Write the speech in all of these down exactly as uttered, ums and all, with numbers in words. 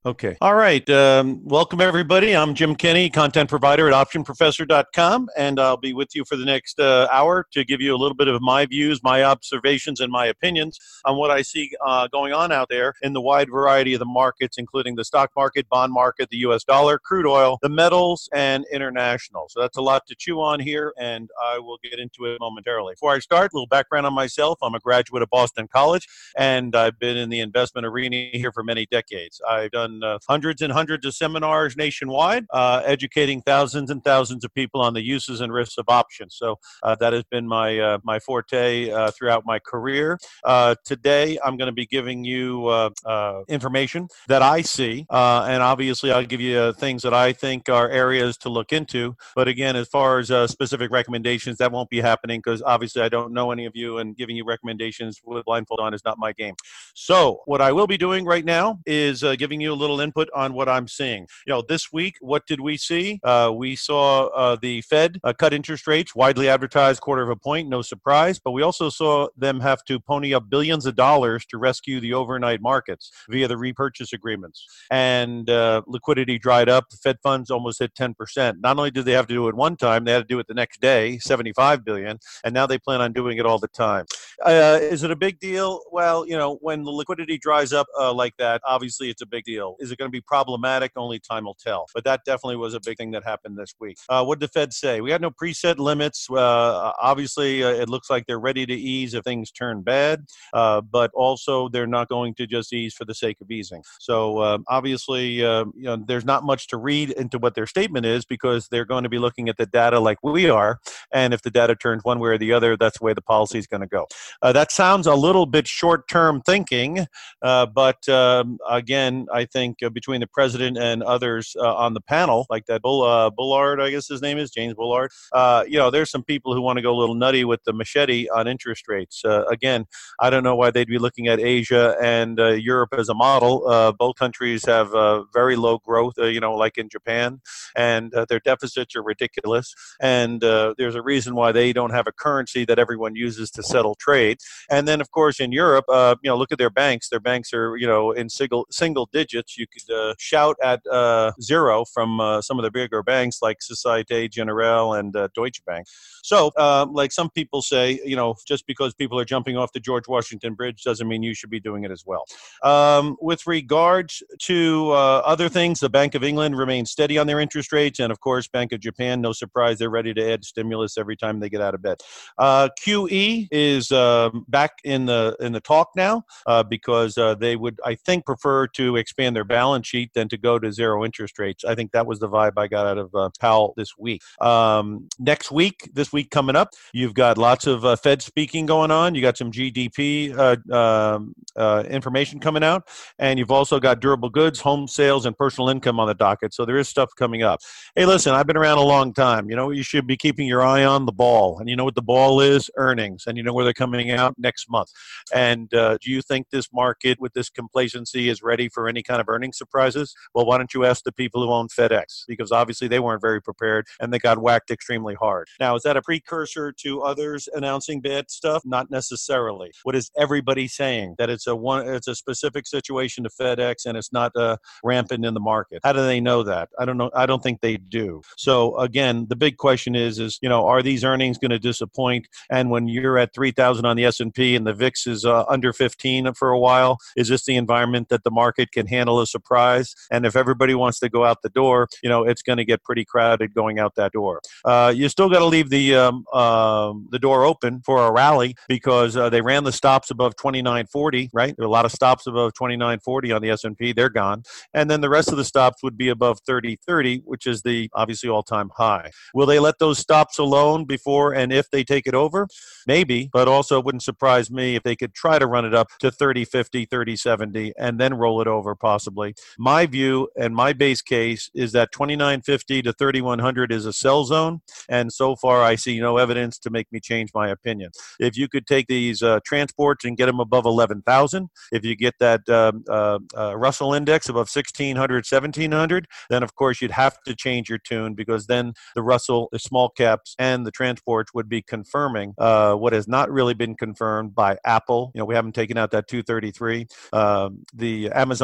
Okay. All right. Um, welcome, everybody. I'm Jim Kenny, content provider at option professor dot com, and I'll be with you for the next uh, hour to give you a little bit of my views, my observations, and my opinions on what I see uh, going on out there in the wide variety of the markets, including the stock market, bond market, the U S dollar, crude oil, the metals, and international. So that's a lot to chew on here, and I will get into it momentarily. Before I start, a little background on myself. I'm a graduate of Boston College, and I've been in the investment arena here for many decades. I've done Uh, hundreds and hundreds of seminars nationwide, uh, educating thousands and thousands of people on the uses and risks of options. So uh, that has been my uh, my forte uh, throughout my career. Uh, today, I'm going to be giving you uh, uh, information that I see, uh, and obviously, I'll give you uh, things that I think are areas to look into. But again, as far as uh, specific recommendations, that won't be happening because obviously, I don't know any of you, and giving you recommendations with blindfold on is not my game. So what I will be doing right now is uh, giving you a little input on what I'm seeing. You know, this week, what did we see? Uh, we saw uh, the Fed uh, cut interest rates, widely advertised quarter of a point, no surprise, but we also saw them have to pony up billions of dollars to rescue the overnight markets via the repurchase agreements. And uh, liquidity dried up. The Fed funds almost hit ten percent. Not only did they have to do it one time, they had to do it the next day, seventy-five billion dollars, and now they plan on doing it all the time. Uh, is it a big deal? Well, you know, when the liquidity dries up uh, like that, obviously it's a big deal. Is it going to be problematic? Only time will tell. But that definitely was a big thing that happened this week. Uh, what did the Fed say? We had no preset limits. Uh, obviously, uh, it looks like they're ready to ease if things turn bad, uh, but also they're not going to just ease for the sake of easing. So uh, obviously, uh, you know, there's not much to read into what their statement is because they're going to be looking at the data like we are, and if the data turns one way or the other, that's the way the policy is going to go. Uh, that sounds a little bit short-term thinking, uh, but um, again, I think uh, between the president and others uh, on the panel, like that Bull, uh, Bullard, I guess his name is, James Bullard, uh, you know, there's some people who want to go a little nutty with the machete on interest rates. Uh, again, I don't know why they'd be looking at Asia and uh, Europe as a model. Uh, both countries have uh, very low growth, uh, you know, like in Japan, and uh, their deficits are ridiculous. And uh, there's a reason why they don't have a currency that everyone uses to settle trade. And then, of course, in Europe, uh, you know, look at their banks. Their banks are, you know, in single single digits. You could uh, shout at uh, zero from uh, some of the bigger banks like Societe Generale and uh, Deutsche Bank. So, uh, like some people say, you know, just because people are jumping off the George Washington Bridge doesn't mean you should be doing it as well. Um, with regards to uh, other things, the Bank of England remains steady on their interest rates. And, of course, Bank of Japan, no surprise, they're ready to add stimulus every time they get out of bed. Uh, Q E is uh, back in the in the talk now uh, because uh, they would, I think, prefer to expand their balance sheet than to go to zero interest rates. I think that was the vibe I got out of uh, Powell this week. Um, next week, this week coming up, you've got lots of uh, Fed speaking going on. You got some G D P uh, um, uh, information coming out, and you've also got durable goods, home sales, and personal income on the docket. So there is stuff coming up. Hey, listen, I've been around a long time. You know, you should be keeping your eye on the ball, and you know what the ball is? Earnings, and you know where they're coming out next month. And uh, do you think this market with this complacency is ready for any kind of earnings surprises? Well, why don't you ask the people who own FedEx? Because obviously they weren't very prepared and they got whacked extremely hard. Now, is that a precursor to others announcing bad stuff? Not necessarily. What is everybody saying? That it's a one, it's a specific situation to FedEx and it's not uh, rampant in the market. How do they know that? I don't know. I don't think they do. So again, the big question is, is you know, are these earnings going to disappoint? And when you're at three thousand on the S and P and the V I X is uh, under fifteen for a while, is this the environment that the market can handle a surprise? And if everybody wants to go out the door, you know, it's going to get pretty crowded going out that door. Uh, you still got to leave the um, uh, the door open for a rally because uh, they ran the stops above twenty-nine forty, right? There are a lot of stops above twenty-nine forty on the S and P. They're gone. And then the rest of the stops would be above thirty thirty, which is the obviously all-time high. Will they let those stops alone before and if they take it over? Maybe, but also it wouldn't surprise me if they could try to run it up to thirty fifty, thirty seventy, and then roll it over possibly. My view and my base case is that twenty-nine fifty to thirty-one hundred is a sell zone, and so far I see no evidence to make me change my opinion. If you could take these uh, transports and get them above eleven thousand, if you get that um, uh, uh, Russell index above sixteen hundred, seventeen hundred, then of course you'd have to change your tune because then the Russell, the small caps, and the transports would be confirming uh, what has not really been confirmed by Apple. You know, we haven't taken out that two thirty-three. Um, the Amazon haven't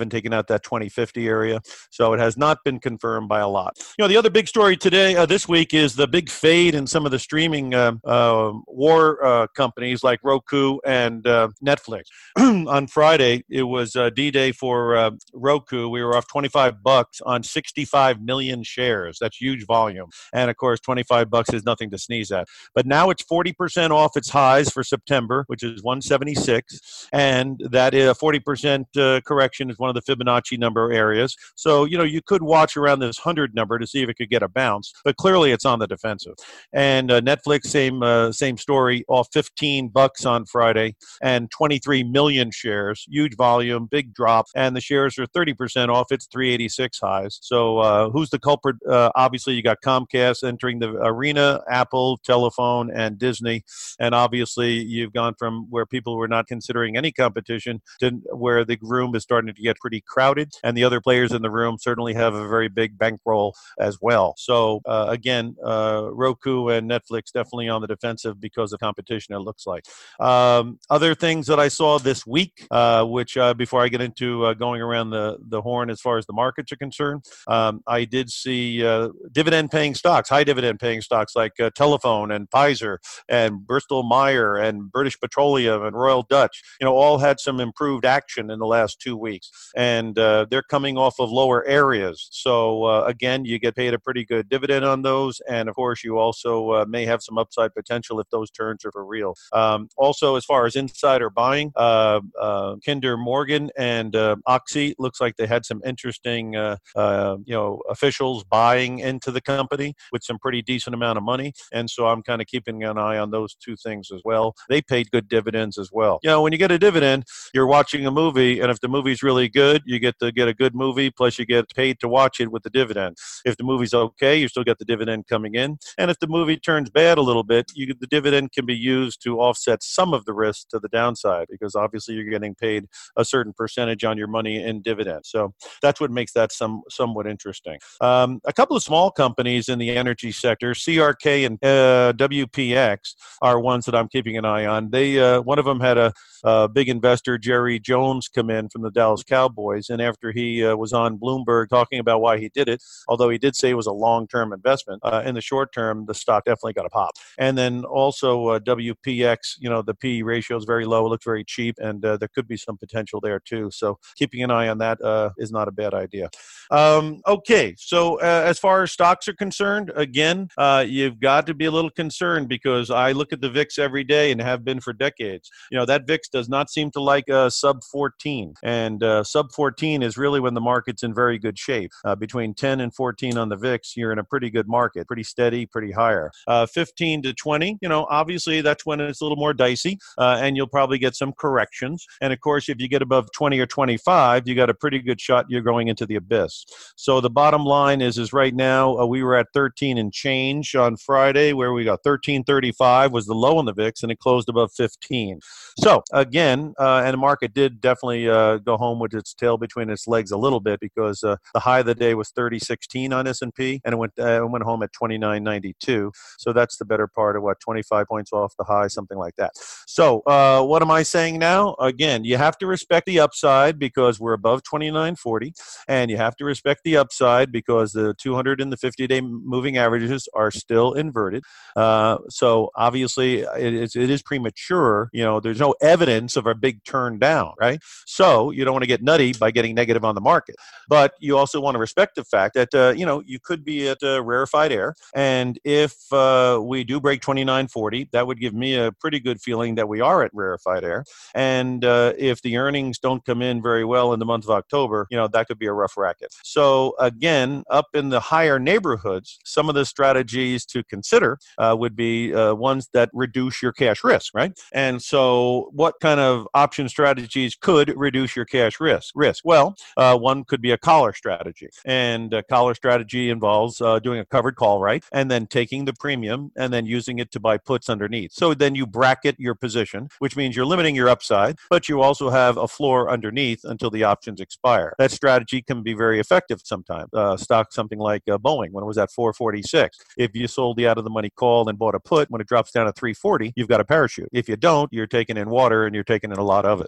haven't taken out that twenty fifty area. So it has not been confirmed by a lot. You know, the other big story today, uh, this week, is the big fade in some of the streaming uh, uh, war uh, companies like Roku and uh, Netflix. On Friday, it was uh, D-Day for uh, Roku. We were off twenty-five bucks on sixty-five million shares. That's huge volume. And of course, twenty-five bucks is nothing to sneeze at. But now it's forty percent off its highs for September, which is one seventy-six. And that is a forty percent uh, correction is one of the Fibonacci number areas. So, you know, you could watch around this one hundred number to see if it could get a bounce. But clearly, it's on the defensive. And uh, Netflix, same uh, same story, off fifteen bucks on Friday and twenty-three million shares, huge volume, big drop, and the shares are thirty percent off its three eighty-six highs. So uh, who's the culprit? Uh, obviously, you got Comcast entering the arena, Apple, Telephone, and Disney. And obviously, you've gone from where people were not considering any competition to where the room is starting to get pretty crowded, and the other players in the room certainly have a very big bankroll as well. So uh, again, uh, Roku and Netflix definitely on the defensive because of competition, it looks like. Um, other things that I saw this week, uh, which uh, before I get into uh, going around the, the horn as far as the markets are concerned, um, I did see uh, dividend-paying stocks, high dividend-paying stocks like uh, Telephone and Pfizer and Bristol-Myers and British Petroleum and Royal Dutch, you know, all had some improved action in the last two weeks. And uh, they're coming off of lower areas. So uh, again, you get paid a pretty good dividend on those. And of course, you also uh, may have some upside potential if those turns are for real. Um, also, as far as insider buying, uh, uh, Kinder Morgan and uh, Oxy looks like they had some interesting, uh, uh, you know, officials buying into the company with some pretty decent amount of money. And so I'm kind of keeping an eye on those two things as well. They paid good dividends as well. You know, when you get a dividend, you're watching a movie, and if the movie's really good, you get to get a good movie, plus you get paid to watch it with the dividend. If the movie's okay, you still get the dividend coming in. And if the movie turns bad a little bit, you, the dividend can be used to offset some of the risk to the downside, because obviously you're getting paid a certain percentage on your money in dividends. So that's what makes that some somewhat interesting. Um, a couple of small companies in the energy sector, C R K and uh, W P X, are ones that I'm keeping an eye on. They uh, one of them had a, a big investor, Jerry Jones, come in from the Dallas Cowboys, and after he uh, was on Bloomberg talking about why he did it, although he did say it was a long-term investment, uh, in the short term, the stock definitely got a pop. And then also uh, W P X, you know, the P E ratio is very low, it looks very cheap, and uh, there could be some potential there too. So keeping an eye on that uh, is not a bad idea. Um, okay, so uh, as far as stocks are concerned, again, uh, you've got to be a little concerned, because I look at the V I X every day and have been for decades. You know, that V I X does not seem to like uh, sub fourteen, and uh, sub fourteen is really when the market's in very good shape. Uh, between ten and fourteen on the V I X, you're in a pretty good market, pretty steady, pretty higher. Uh, fifteen to twenty, you know, obviously that's when it's a little more dicey, uh, and you'll probably get some corrections. And of course, if you get above twenty or twenty-five, you got a pretty good shot you're going into the abyss. So the bottom line is, is right now uh, we were at thirteen and change on Friday, where we got thirteen thirty-five was the low on the V I X, and it closed above fifteen. So again, uh, and the market did definitely uh, go home with its tail between its legs a little bit, because uh, the high of the day was thirty sixteen on S and P, and it went uh, went home at twenty-nine ninety-two. So that's the better part of what, twenty-five points off the high, something like that. So uh, what am I saying now? Again, you have to respect the upside because we're above twenty-nine forty, and you have to respect the upside because the two hundred and the fifty-day moving averages are still inverted. Uh, so obviously, it is, it is premature. You know, there's no evidence of a big turn down, right? So you don't want to get nutty by getting negative on the market. But you also want to respect the fact that, uh, you know, you could be at uh, rarefied air. And if uh, we do break twenty-nine forty, that would give me a pretty good feeling that we are at rarefied air. And uh, if the earnings don't come in very well in the month of October, you know, that could be a rough racket. So again, up in the higher neighborhoods, some of the strategies to consider uh, would be uh, ones that reduce your cash risk, right? And so what kind of option strategies could reduce your cash risk? Risk. Well, uh, one could be a collar strategy. And a collar strategy involves uh, doing a covered call, right? And then taking the premium and then using it to buy puts underneath. So then you bracket your position, which means you're limiting your upside, but you also have a floor underneath until the options expire. That strategy can be very effective sometimes. Uh, stock something like uh, Boeing, when it was at four forty-six. If you sold the out of the money call and bought a put, when it drops down to three forty, you've got a parachute. If you don't, you're taking in water and you're taking in a lot of it.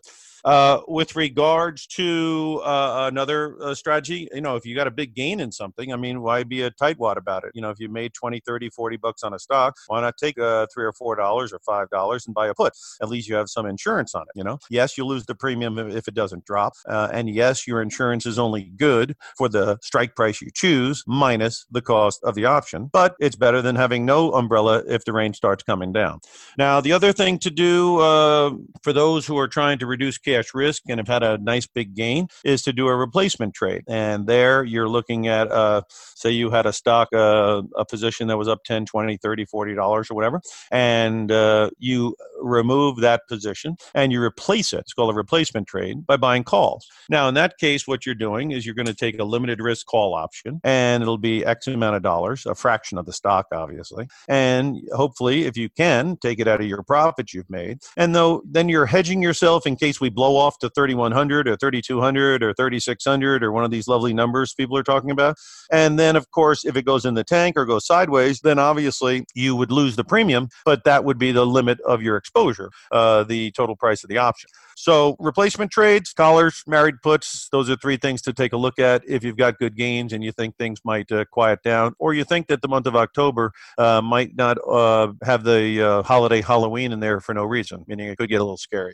Uh, with regards to uh, another uh, strategy, you know, if you got a big gain in something, I mean, why be a tightwad about it? You know, if you made twenty, thirty, forty bucks on a stock, why not take uh, three or four dollars or five dollars and buy a put? At least you have some insurance on it, you know? Yes, you'll lose the premium if it doesn't drop. Uh, and yes, your insurance is only good for the strike price you choose minus the cost of the option, but it's better than having no umbrella if the rain starts coming down. Now, the other thing to do uh, for those who are trying to reduce cash risk and have had a nice big gain is to do a replacement trade. And there you're looking at, uh, say you had a stock, uh, a position that was up ten, twenty, thirty, forty dollars or whatever, and uh, you remove that position and you replace it. It's called a replacement trade by buying calls. Now, in that case, what you're doing is you're going to take a limited risk call option and it'll be X amount of dollars, a fraction of the stock, obviously. And hopefully, if you can, take it out of your profits you've made. And though then you're hedging yourself in case we blow off to thirty-one hundred or thirty-two hundred or thirty-six hundred or one of these lovely numbers people are talking about. And then, of course, if it goes in the tank or goes sideways, then obviously you would lose the premium, but that would be the limit of your exposure, uh, the total price of the option. So replacement trades, collars, married puts, those are three things to take a look at if you've got good gains and you think things might uh, quiet down, or you think that the month of October uh, might not uh, have the uh, holiday Halloween in there for no reason, meaning it could get a little scary.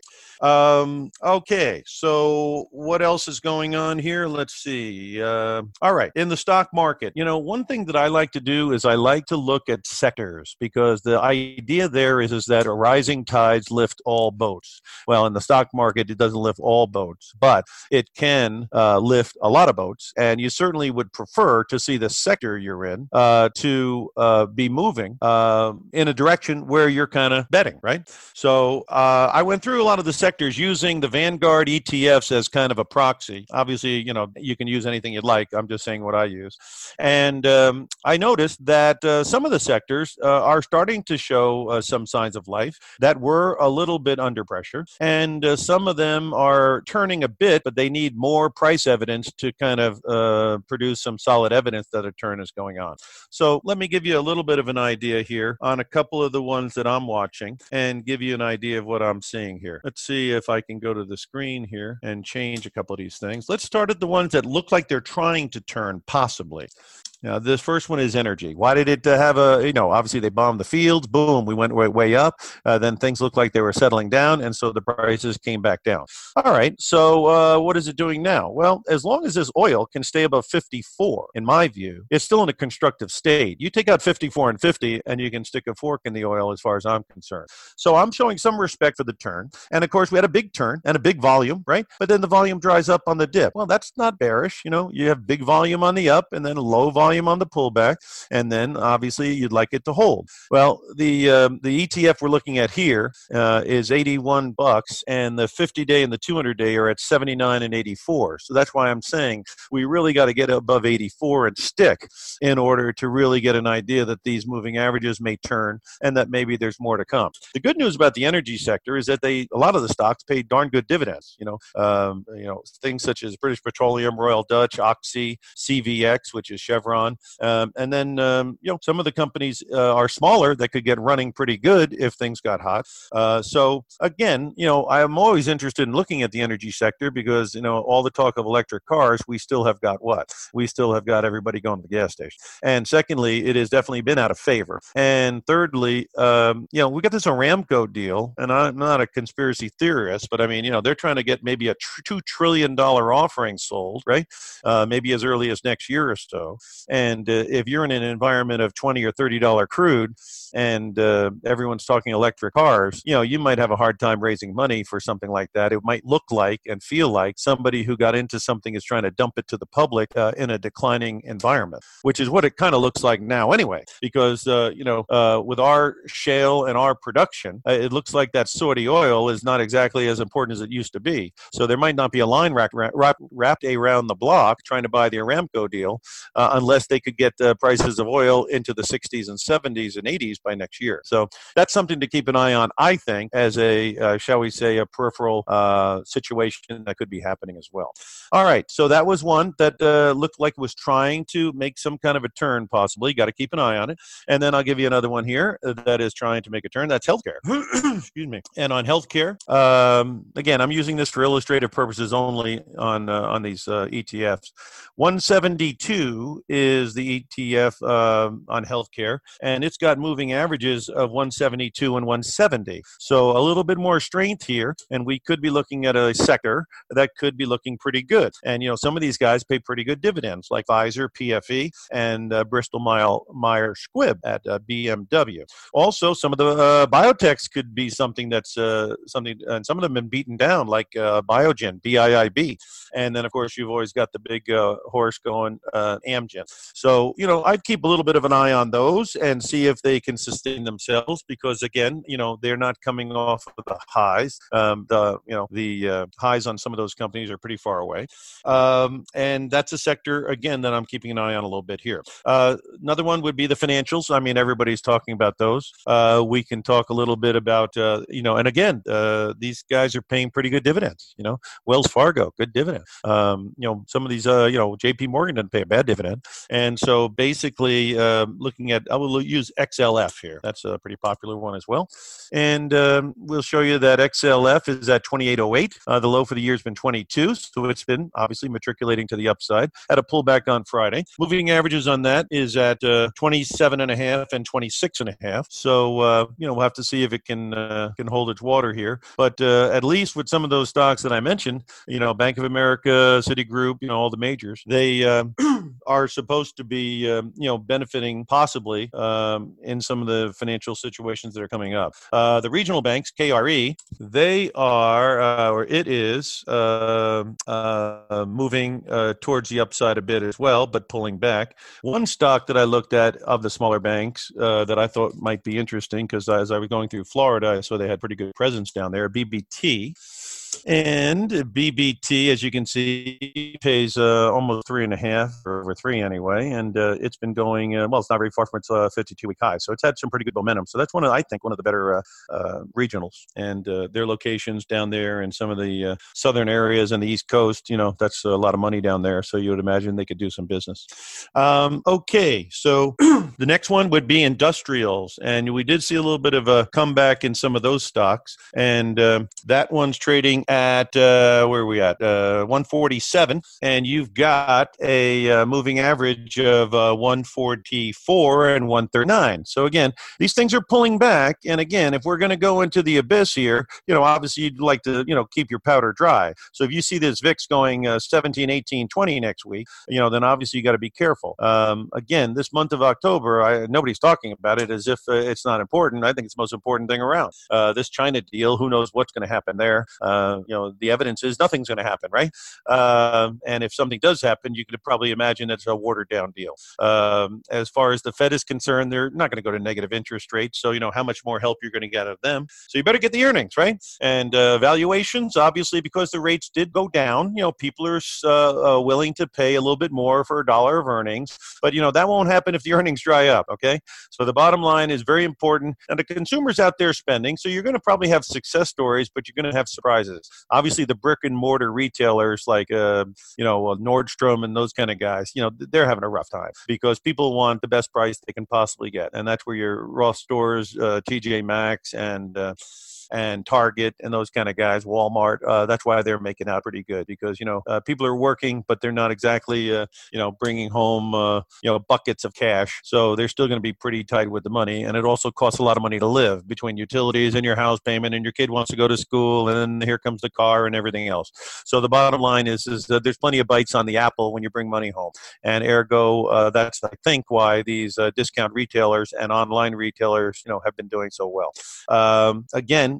Um, okay, so what else is going on here? Let's see. Uh, all right, in the stock market, you know, one thing that I like to do is I like to look at sectors because the idea there is, is that rising tides lift all boats. Well, in the stock market, it doesn't lift all boats, but it can uh, lift a lot of boats. And you certainly would prefer to see the sector you're in uh, to uh, be moving uh, in a direction where you're kind of betting, right? So uh, I went through a lot of the sectors using the Vanguard E T Fs as kind of a proxy. Obviously, you know, you can use anything you'd like. I'm just saying what I use. And um, I noticed that uh, some of the sectors uh, are starting to show uh, some signs of life that were a little bit under pressure. And uh, some of them are turning a bit, but they need more price evidence to kind of uh, produce some solid evidence that a turn is going on. So let me give you a little bit of an idea here on a couple of the ones that I'm watching and give you an idea of what I'm seeing here. Let's see if I can go to the screen here and change a couple of these things. Let's start at the ones that look like they're trying to turn, possibly. Now, this first one is energy. Why did it uh, have a, you know, obviously they bombed the fields, boom, we went way, way up. Uh, then things looked like they were settling down, and so the prices came back down. All right, so uh, what is it doing now? Well, as long as this oil can stay above fifty-four, in my view, it's still in a constructive state. You take out fifty-four and fifty, and you can stick a fork in the oil as far as I'm concerned. So I'm showing some respect for the turn. And, of course, we had a big turn and a big volume, right? But then the volume dries up on the dip. Well, that's not bearish. You know, you have big volume on the up and then a low volume on the pullback, and then obviously you'd like it to hold. Well, the um, the E T F we're looking at here uh, is eighty-one bucks, and the fifty-day and the two hundred day are at seventy-nine and eighty-four. So that's why I'm saying we really got to get above eighty-four and stick in order to really get an idea that these moving averages may turn and that maybe there's more to come. The good news about the energy sector is that they a lot of the stocks pay darn good dividends. You know, um, you know things such as British Petroleum, Royal Dutch, Oxy, C V X, which is Chevron. Um, and then, um, you know, some of the companies uh, are smaller that could get running pretty good if things got hot. Uh, so, again, you know, I'm always interested in looking at the energy sector because, you know, all the talk of electric cars, we still have got what? We still have got everybody going to the gas station. And secondly, it has definitely been out of favor. And thirdly, um, you know, we got this Aramco deal, and I'm not a conspiracy theorist, but I mean, you know, they're trying to get maybe a tr- two trillion dollars offering sold, right? Uh, maybe as early as next year or so. And uh, if you're in an environment of twenty or thirty dollars crude and uh, everyone's talking electric cars, you know, you might have a hard time raising money for something like that. It might look like and feel like somebody who got into something is trying to dump it to the public uh, in a declining environment, which is what it kind of looks like now anyway, because, uh, you know, uh, with our shale and our production, uh, it looks like that Saudi oil is not exactly as important as it used to be. So there might not be a line wrapped, wrapped, wrapped around the block trying to buy the Aramco deal uh, unless unless they could get the prices of oil into the sixties and seventies and eighties by next year. So that's something to keep an eye on, I think, as a, uh, shall we say, a peripheral uh, situation that could be happening as well. All right, so that was one that uh, looked like it was trying to make some kind of a turn, possibly. Got to keep an eye on it. And then I'll give you another one here that is trying to make a turn. That's healthcare. Excuse me. And on healthcare, um, again, I'm using this for illustrative purposes only on uh, on these uh, E T Fs. one seventy-two is the E T F uh, on healthcare, and it's got moving averages of one seventy-two and one seventy. So a little bit more strength here, and we could be looking at a sector that could be looking pretty good. And, you know, some of these guys pay pretty good dividends, like Pfizer, P F E, and uh, Bristol Myers Squibb at uh, B M W. Also, some of the uh, biotechs could be something that's uh, something, and some of them have been beaten down, like uh, Biogen, B I I B. And then, of course, you've always got the big uh, horse going, uh, Amgen. So, you know, I'd keep a little bit of an eye on those and see if they can sustain themselves, because, again, you know, they're not coming off of the highs. Um, the, you know, the uh, highs on some of those companies are pretty far away. Um, and that's a sector, again, that I'm keeping an eye on a little bit here. Uh, another one would be the financials. I mean, everybody's talking about those. Uh, we can talk a little bit about, uh, you know, and again, uh, these guys are paying pretty good dividends. You know, Wells Fargo, good dividend. Um, you know, some of these, uh, you know, J P Morgan doesn't pay a bad dividend. And so basically uh, looking at, I will use X L F here. That's a pretty popular one as well. And um, we'll show you that X L F is at twenty-eight oh eight. Uh, the low for the year has been twenty-two. So it's been obviously matriculating to the upside. Had a pullback on Friday. Moving averages on that is at uh, twenty-seven and a half and twenty-six and a half. So, uh, you know, we'll have to see if it can, uh, can hold its water here. But uh, at least with some of those stocks that I mentioned, you know, Bank of America, Citigroup, you know, all the majors, they uh, are supposed to be, um, you know, benefiting possibly um, in some of the financial situations that are coming up. Uh, the regional banks, K R E, they are, uh, or it is, uh, uh, moving uh, towards the upside a bit as well, but pulling back. One stock that I looked at of the smaller banks uh, that I thought might be interesting, because as I was going through Florida, I saw they had pretty good presence down there, B B T. And B B T, as you can see, pays uh, almost three and a half, or over three anyway, and uh, it's been going, uh, well, it's not very far from its uh, fifty-two week high, so it's had some pretty good momentum. So that's one of, I think, one of the better uh, uh, regionals, and uh, their locations down there in some of the uh, southern areas and the East Coast, you know, that's a lot of money down there, so you would imagine they could do some business. Um, okay, so the next one would be industrials, and we did see a little bit of a comeback in some of those stocks, and uh, that one's trading at, uh, where are we at, uh, one forty-seven, and you've got a uh, moving average of uh, one forty-four and one thirty-nine. So again, these things are pulling back, and again, if we're going to go into the abyss here, you know, obviously you'd like to, you know, keep your powder dry. So if you see this V I X going uh, seventeen, eighteen, twenty next week, you know, then obviously you got to be careful. Um, again, this month of October, I, nobody's talking about it as if uh, it's not important. I think it's the most important thing around. Uh, this China deal, who knows what's going to happen there. Uh, you know, the evidence is nothing's going to happen, right? Um, and if something does happen, you could probably imagine it's a watered down deal. Um, as far as the Fed is concerned, they're not going to go to negative interest rates. So, you know, how much more help you're going to get out of them. So you better get the earnings, right? And uh, valuations, obviously, because the rates did go down, you know, people are uh, uh, willing to pay a little bit more for a dollar of earnings. But, you know, that won't happen if the earnings dry up, okay? So the bottom line is very important. And the consumer's out there spending. So you're going to probably have success stories, but you're going to have surprises. Obviously, the brick and mortar retailers like, uh, you know, Nordstrom and those kind of guys, you know, they're having a rough time because people want the best price they can possibly get. And that's where your Ross stores, uh, T J Maxx, and uh, and Target and those kind of guys, Walmart, uh, that's why they're making out pretty good because, you know, uh, people are working, but they're not exactly, uh, you know, bringing home, uh, you know, buckets of cash. So they're still going to be pretty tight with the money. And it also costs a lot of money to live between utilities and your house payment and your kid wants to go to school and then here comes the car and everything else. So the bottom line is, is that there's plenty of bites on the apple when you bring money home. And ergo, uh, that's, I think, why these uh, discount retailers and online retailers, you know, have been doing so well. Um, again,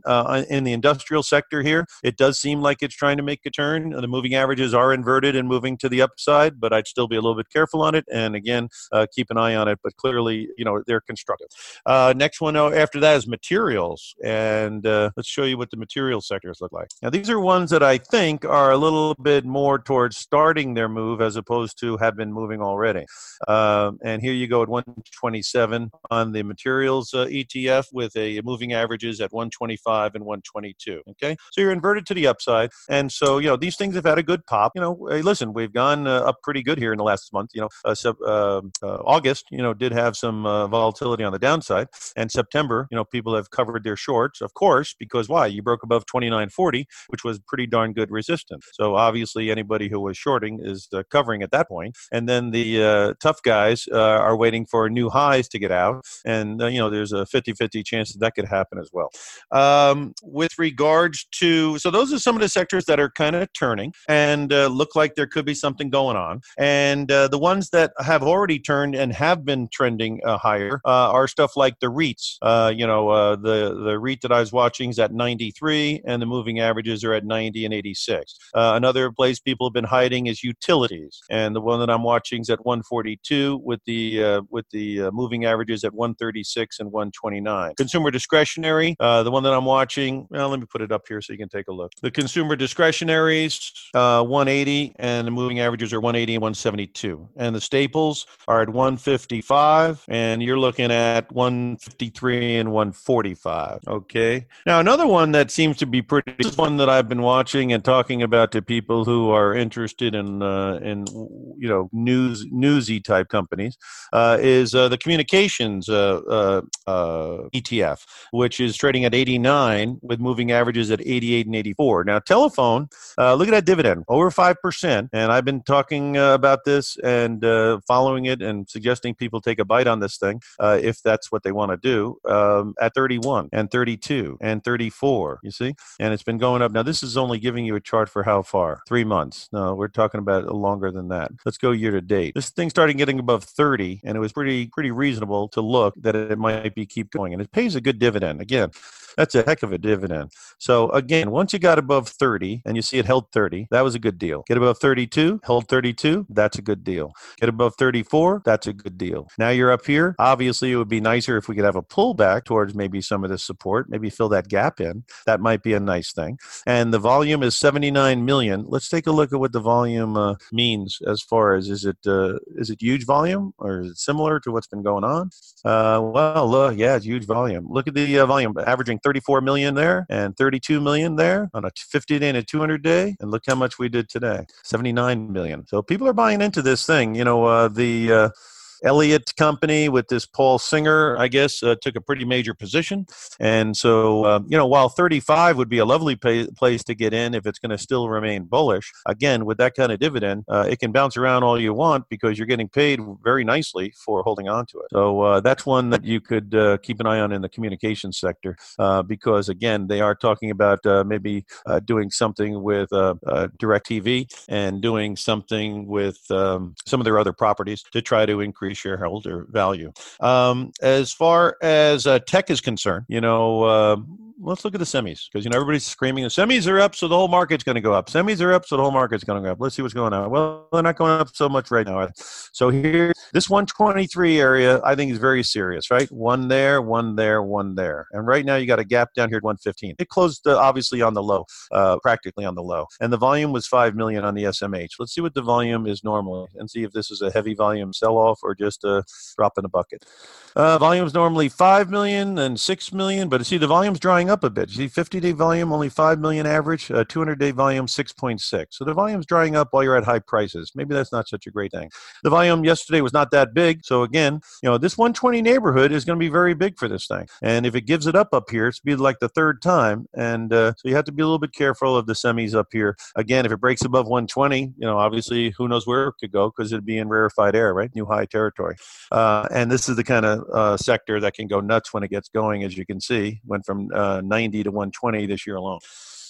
uh, in the industrial sector here. It does seem like it's trying to make a turn. The moving averages are inverted and moving to the upside, but I'd still be a little bit careful on it. And again, uh, keep an eye on it. But clearly, you know, they're constructive. Uh, next one after that is materials. And uh, let's show you what the material sectors look like. Now, these are ones that I think are a little bit more towards starting their move as opposed to have been moving already. Uh, and here you go at one twenty-seven on the materials uh, E T F with a moving averages at one twenty-five and one twenty-two. Okay, so you're inverted to the upside, and so you know these things have had a good pop. You know, hey, listen, we've gone uh, up pretty good here in the last month. You know, uh, sub, uh, uh, August, you know, did have some uh, volatility on the downside, and September, you know, people have covered their shorts, of course, because why? You broke above twenty-nine forty, which was pretty darn good resistance. So obviously, anybody who was shorting is uh, covering at that point, and then the uh, tough guys uh, are waiting for new highs to get out, and uh, you know, there's a fifty-fifty chance that that could happen as well. Um, with regards to, so those are some of the sectors that are kind of turning and uh, look like there could be something going on. And uh, the ones that have already turned and have been trending uh, higher uh, are stuff like the REITs. Uh, you know, uh, the, the REIT that I was watching is at ninety-three, and the moving averages are at ninety and eighty-six. Uh, another place people have been hiding is utilities, and the one that I'm watching is at one forty-two with the uh, with the uh, moving averages at one thirty-six and one twenty-nine. Consumer discretionary, uh, the one that I'm watching, well, let me put it up here so you can take a look. The consumer discretionaries, uh, one eighty, and the moving averages are one eighty and one seventy-two. And the staples are at one fifty-five, and you're looking at one fifty-three and one forty-five. Okay. Now, another one that seems to be pretty, this is one that I've been watching and talking about to people who are interested in, uh, in you know, news, newsy type companies, uh, is uh, the communications uh, uh, uh, E T F, which is trading at eighty-nine with moving averages at eighty-eight and eighty-four. Now, telephone, uh, look at that dividend, over five percent. And I've been talking uh, about this and uh, following it and suggesting people take a bite on this thing uh, if that's what they want to do, um, at thirty-one and thirty-two and thirty-four, you see? And it's been going up. Now, this is only giving you a chart for how far? Three months. No, we're talking about longer than that. Let's go year to date. This thing started getting above thirty, and it was pretty pretty reasonable to look that it might be keep going. And it pays a good dividend. Again, that's a heck of a dividend. So again, once you got above thirty and you see it held thirty, that was a good deal. Get above thirty-two, held thirty-two, that's a good deal. Get above thirty-four, that's a good deal. Now you're up here. Obviously, it would be nicer if we could have a pullback towards maybe some of this support, maybe fill that gap in. That might be a nice thing. And the volume is seventy-nine million. Let's take a look at what the volume uh, means as far as, is it uh, is it huge volume or is it similar to what's been going on? Uh, well, uh, yeah, it's huge volume. Look at the uh, volume averaging thirty-four million there and thirty-two million there on a fifty day and a two hundred day. And look how much we did today, seventy-nine million. So people are buying into this thing. You know, uh, the uh, Elliott Company with this Paul Singer, I guess, uh, took a pretty major position. And so, uh, you know, while thirty-five would be a lovely pay- place to get in if it's going to still remain bullish, again, with that kind of dividend, uh, it can bounce around all you want because you're getting paid very nicely for holding on to it. So uh, that's one that you could uh, keep an eye on in the communications sector uh, because, again, they are talking about uh, maybe uh, doing something with uh, uh, DirecTV and doing something with um, some of their other properties to try to increase shareholder value. Um, as far as uh, tech is concerned, you know, uh, let's look at the semis because, you know, everybody's screaming the semis are up, so the whole market's going to go up. Semis are up, so the whole market's going to go up. Let's see what's going on. Well, they're not going up so much right now. So here, this one twenty-three area, I think is very serious, right? One there, one there, one there. And right now you got a gap down here at one fifteen. It closed uh, obviously on the low, uh, practically on the low. And the volume was five million on the S M H. Let's see what the volume is normally and see if this is a heavy volume sell-off or just a drop in a bucket. Uh, volume is normally five million and six million, but see, the volume's drying up a bit. You see fifty day volume, only five million average, uh, two hundred day volume, six point six. So the volume's drying up while you're at high prices. Maybe that's not such a great thing. The volume yesterday was not that big. So again, you know, this one twenty neighborhood is going to be very big for this thing. And if it gives it up up here, it's be like the third time. And uh, so you have to be a little bit careful of the semis up here. Again, if it breaks above one twenty, you know, obviously who knows where it could go because it'd be in rarefied air, right? New high territory. Uh, and this is the kind of uh, sector that can go nuts when it gets going, as you can see, went from uh, ninety to one twenty this year alone.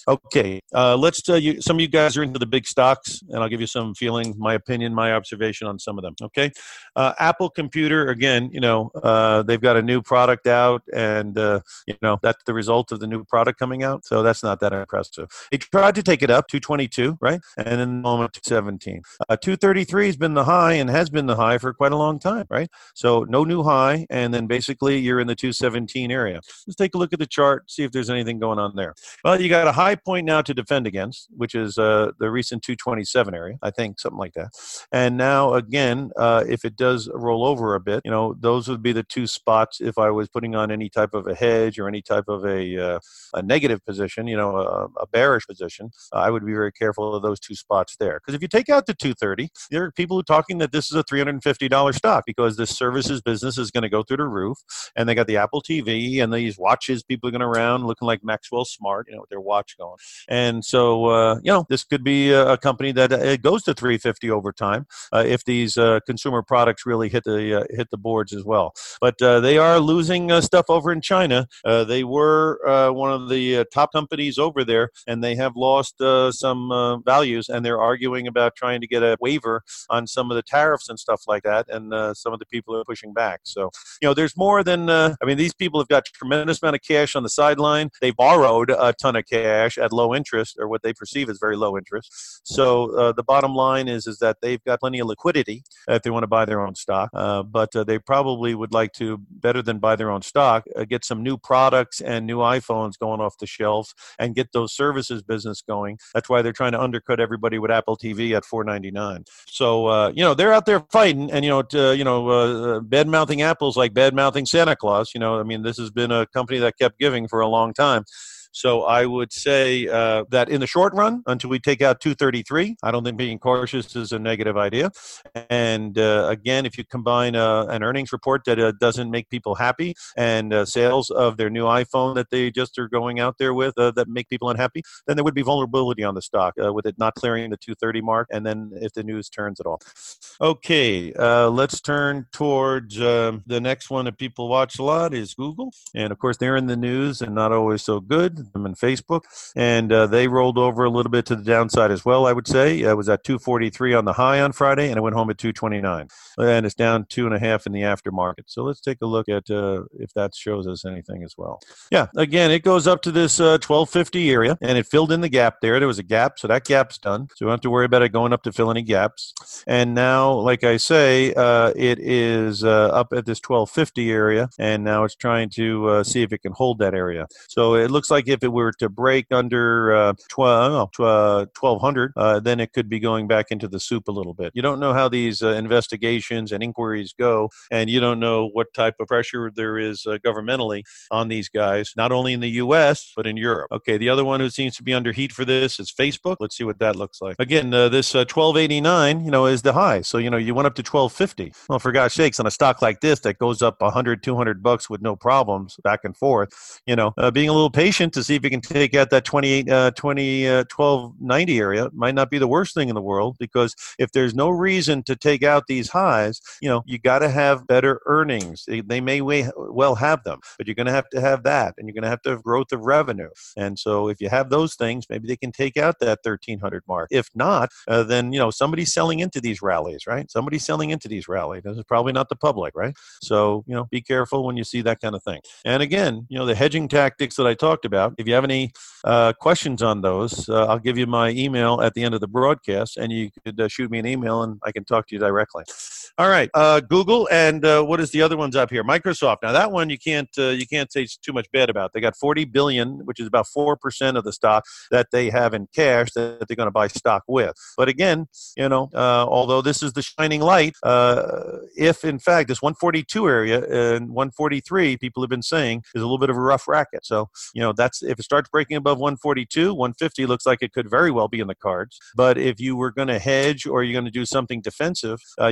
Okay, uh, let's tell you, some of you guys are into the big stocks, and I'll give you some feeling, my opinion, my observation on some of them, okay? Uh, Apple Computer, again, you know, uh, they've got a new product out, and, uh, you know, that's the result of the new product coming out, so that's not that impressive. They tried to take it up, two twenty-two, right? And in the moment, two seventeen. Uh, two thirty-three has been the high and has been the high for quite a long time, right? So no new high, and then basically you're in the two seventeen area. Let's take a look at the chart, see if there's anything going on there. Well, you got a high point now to defend against, which is uh, the recent two twenty-seven area, I think, something like that. And now, again, uh, if it does roll over a bit, you know, those would be the two spots if I was putting on any type of a hedge or any type of a, uh, a negative position, you know, a, a bearish position. uh, I would be very careful of those two spots there. Because if you take out the two thirty, there are people who are talking that this is a three hundred fifty dollars stock because this services business is going to go through the roof, and they got the Apple T V and these watches people are going around looking like Maxwell Smart, you know, with their watch going. And so, uh, you know, this could be a, a company that uh, it goes to three fifty over time uh, if these uh, consumer products really hit the uh, hit the boards as well. But uh, they are losing uh, stuff over in China. Uh, they were uh, one of the uh, top companies over there, and they have lost uh, some uh, values, and they're arguing about trying to get a waiver on some of the tariffs and stuff like that, and uh, some of the people are pushing back. So, you know, there's more than, uh, I mean, these people have got tremendous amount of cash on the sideline. They borrowed a ton of cash at low interest, or what they perceive as very low interest. So uh, the bottom line is, is that they've got plenty of liquidity if they want to buy their own stock, uh, but uh, they probably would like to, better than buy their own stock, uh, get some new products and new iPhones going off the shelves and get those services business going. That's why they're trying to undercut everybody with Apple T V at four ninety-nine. So, uh, you know, they're out there fighting, and, you know, to, you know, uh, bad-mouthing Apple's like bad-mouthing Santa Claus. You know, I mean, this has been a company that kept giving for a long time. So I would say uh, that in the short run, until we take out two thirty-three, I don't think being cautious is a negative idea. And uh, again, if you combine uh, an earnings report that uh, doesn't make people happy, and uh, sales of their new iPhone that they just are going out there with uh, that make people unhappy, then there would be vulnerability on the stock uh, with it not clearing the two thirty mark, and then if the news turns at all. Okay, uh, let's turn towards uh, the next one that people watch a lot is Google. And of course, they're in the news and not always so good. Them in Facebook, and uh, they rolled over a little bit to the downside as well, I would say. It was at two forty-three on the high on Friday, and it went home at two twenty-nine. And it's down two and a half in the aftermarket. So let's take a look at uh, if that shows us anything as well. Yeah, again, it goes up to this uh, twelve fifty area, and it filled in the gap there. There was a gap, so that gap's done. So we don't have to worry about it going up to fill any gaps. And now, like I say, uh, it is uh, up at this twelve fifty area, and now it's trying to uh, see if it can hold that area. So it looks like if it were to break under uh, twelve, twelve hundred, uh, then it could be going back into the soup a little bit. You don't know how these uh, investigations and inquiries go, and you don't know what type of pressure there is uh, governmentally on these guys, not only in the U S, but in Europe. Okay, the other one who seems to be under heat for this is Facebook. Let's see what that looks like. Again, uh, this uh, twelve eighty-nine, you know, is the high. So, you know, you went up to twelve fifty. Well, for gosh sakes, on a stock like this that goes up one hundred, two hundred bucks with no problems back and forth, you know, uh, being a little patient to see if you can take out that twenty-eight, uh, twenty, uh, twelve ninety area might not be the worst thing in the world, because if there's no reason to take out these highs, you know, you got to have better earnings. They, they may well have them, but you're going to have to have that, and you're going to have to have growth of revenue. And so if you have those things, maybe they can take out that thirteen hundred mark. If not, uh, then, you know, somebody's selling into these rallies, right? Somebody's selling into these rallies. This is probably not the public, right? So, you know, be careful when you see that kind of thing. And again, you know, the hedging tactics that I talked about, if you have any uh, questions on those, uh, I'll give you my email at the end of the broadcast, and you could uh, shoot me an email and I can talk to you directly. All right, uh, Google, and uh, what is the other ones up here? Microsoft. Now that one you can't uh, you can't say too much bad about. They got forty billion dollars, which is about four percent of the stock that they have in cash that they're going to buy stock with. But again, you know, uh, although this is the shining light, uh, if in fact this one forty-two area and one forty-three, people have been saying, is a little bit of a rough racket. So, you know, that's if it starts breaking above one forty-two, one fifty looks like it could very well be in the cards. But if you were going to hedge or you're going to do something defensive uh, using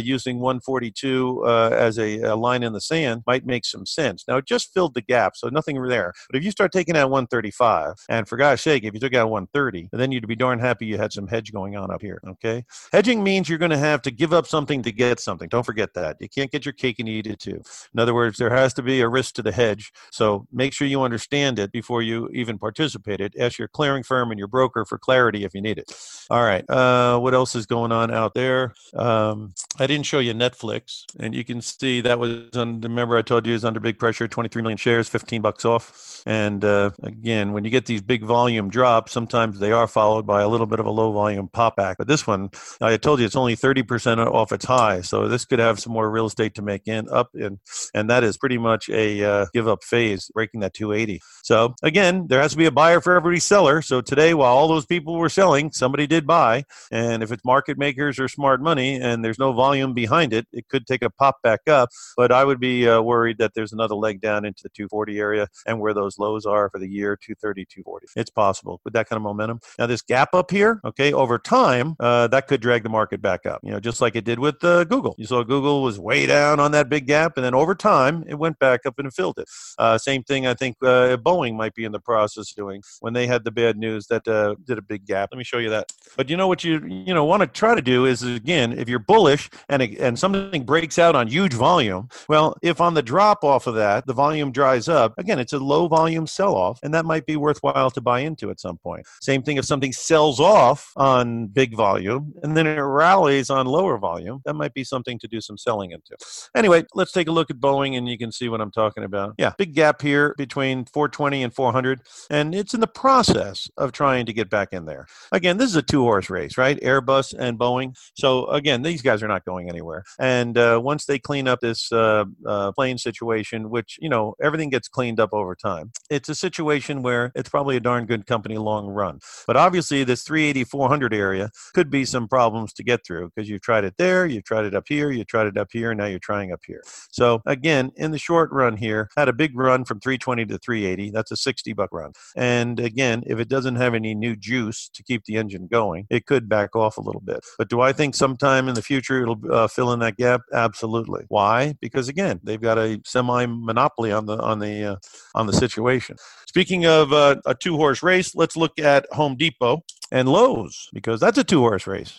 one forty-two uh, as a, a line in the sand might make some sense. Now, it just filled the gap, so nothing there. But if you start taking out one thirty-five, and for God's sake, if you took out one thirty, then you'd be darn happy you had some hedge going on up here, okay? Hedging means you're going to have to give up something to get something. Don't forget that. You can't get your cake and eat it too. In other words, there has to be a risk to the hedge, so make sure you understand it before you even participate it. Ask your clearing firm and your broker for clarity if you need it. All right, uh, what else is going on out there? Um, I didn't show you Netflix, and you can see that was, under, remember I told you, is under big pressure, twenty-three million shares, fifteen bucks off. And uh, again, when you get these big volume drops, sometimes they are followed by a little bit of a low volume pop back. But this one, I told you, it's only thirty percent off its high, so this could have some more real estate to make in up, in, and that is pretty much a uh, give up phase, breaking that two eighty. So again, there has to be a buyer for every seller. So today, while all those people were selling, somebody did buy. And if it's market makers or smart money and there's no volume behind it, it could take a pop back up. But I would be uh, worried that there's another leg down into the two forty area and where those lows are for the year, two thirty, two forty. It's possible with that kind of momentum. Now, this gap up here, okay, over time, uh, that could drag the market back up, you know, just like it did with uh, Google. You saw Google was way down on that big gap, and then over time, it went back up and filled it. Uh, same thing, I think uh, Boeing might be in the process of doing when they had the bad news that uh, did a big gap. Let me show you that. But you know what you you know want to try to do is, again, if you're bullish and and something breaks out on huge volume, well, if on the drop off of that, the volume dries up, again, it's a low volume sell-off, and that might be worthwhile to buy into at some point. Same thing if something sells off on big volume and then it rallies on lower volume, that might be something to do some selling into. Anyway, let's take a look at Boeing and you can see what I'm talking about. Yeah, big gap here between four twenty and four hundred, and it's in the process of trying to get back in there. Again, this is a two-horse race, right? Airbus and Boeing. So again, these guys are not going anywhere. And uh, once they clean up this uh, uh, plane situation, which, you know, everything gets cleaned up over time, it's a situation where it's probably a darn good company long run. But obviously, this three eighty, four hundred area could be some problems to get through because you've tried it there, you've tried it up here, you tried it up here, and now you're trying up here. So again, in the short run here, had a big run from three twenty to three eighty. That's a sixty buck run. And again, if it doesn't have any new juice to keep the engine going, it could back off a little bit. But do I think sometime in the future it'll uh, fill in that gap? Absolutely. Why? Because again, they've got a semi-monopoly on the on the uh, on the situation. Speaking of uh, a two-horse race, let's look at Home Depot and Lowe's, because that's a two-horse race.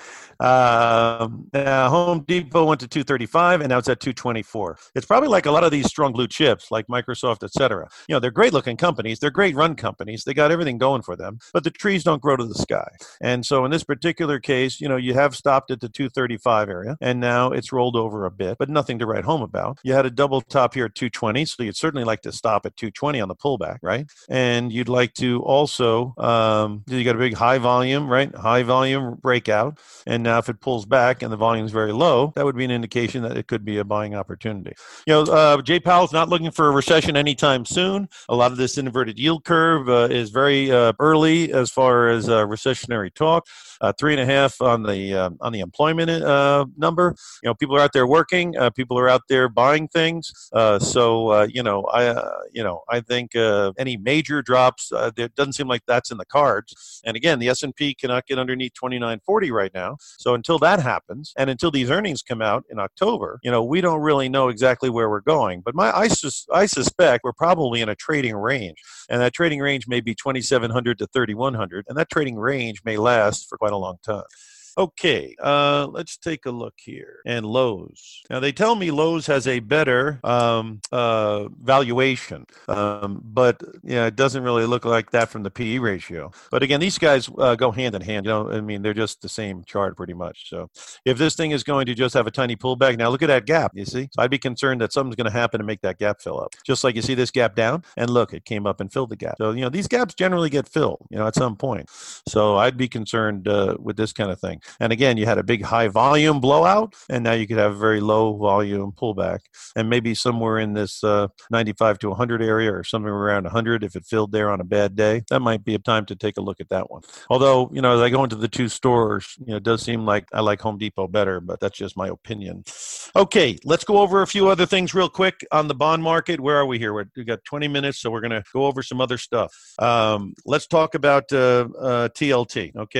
um, uh, Home Depot went to two thirty-five, and now it's at two twenty-four. It's probably like a lot of these strong blue chips, like Microsoft, et cetera. You know, they're great-looking companies. They're great-run companies. They got everything going for them, but the trees don't grow to the sky. And so in this particular case, you know, you have stopped at the two thirty-five area, and now it's rolled over a bit, but nothing to write home about. You had a double top here at two twenty, so you'd certainly like to stop at two twenty on the pullback, right? And you'd like to also, um, you got a big high volume, right? High volume breakout. And now if it pulls back and the volume is very low, that would be an indication that it could be a buying opportunity. You know, uh, Jay Powell's not looking for a recession anytime soon. A lot of this inverted yield curve uh, is very uh, early as far as uh, recessionary talk. Uh, three and a half on the uh, on the employment uh, number. You know, people are out there working. Uh, people are out there buying things. Uh, so uh, you know, I uh, you know, I think uh, any major drops, uh, it doesn't seem like that's in the cards. And again, the S and P cannot get underneath twenty-nine forty right now. So until that happens, and until these earnings come out in October, you know, we don't really know exactly where we're going. But my I, sus- I suspect we're probably in a trading range, and that trading range may be twenty-seven hundred to thirty-one hundred, and that trading range may last for quite a long time. Okay, uh, let's take a look here. And Lowe's. Now, they tell me Lowe's has a better um, uh, valuation, um, but yeah, it doesn't really look like that from the P E ratio. But again, these guys uh, go hand in hand. You know, I mean, they're just the same chart pretty much. So if this thing is going to just have a tiny pullback, now look at that gap, you see? So I'd be concerned that something's going to happen to make that gap fill up. Just like you see this gap down, and look, it came up and filled the gap. So, you know, these gaps generally get filled, you know, at some point. So I'd be concerned uh, with this kind of thing. And again, you had a big high volume blowout, and now you could have a very low volume pullback, and maybe somewhere in this uh, ninety-five to one hundred area, or somewhere around one hundred if it filled there on a bad day. That might be a time to take a look at that one. Although, you know, as I go into the two stores, you know, it does seem like I like Home Depot better, but that's just my opinion. Okay, let's go over a few other things real quick on the bond market. Where are we here? We're, we've got twenty minutes, so we're going to go over some other stuff. Um, let's talk about uh, uh, T L T, okay?